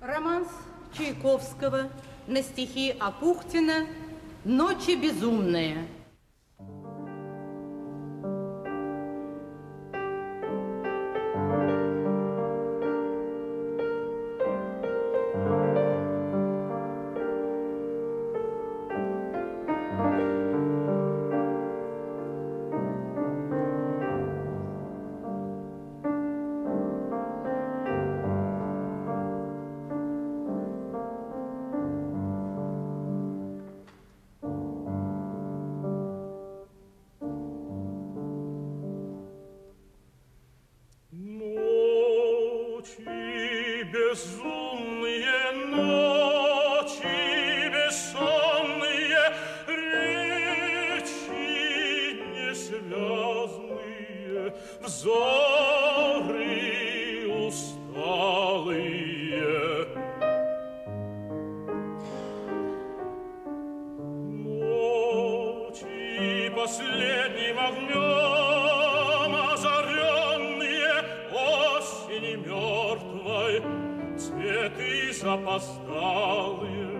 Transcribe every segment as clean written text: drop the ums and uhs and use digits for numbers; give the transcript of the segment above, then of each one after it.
Романс Чайковского на стихи Апухтина «Ночи безумные». Безумные ночи, бессонные речи, несвязные взоры усталые. Ночи последним огнем озаренные осени мертвой, цветы запоздалые.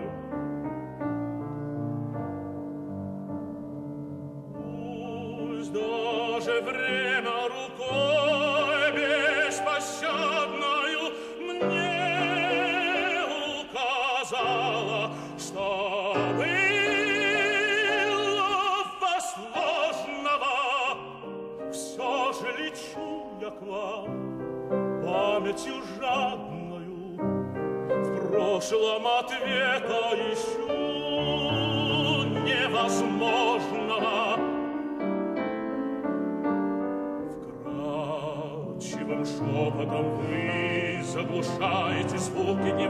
Пусть даже время рукой беспощадною мне указала, что было возможного, все же лечу я к вам памятью жадною. В прошлом ответа ищу невозможного. Вкрадчивым шепотом вы заглушаете звуки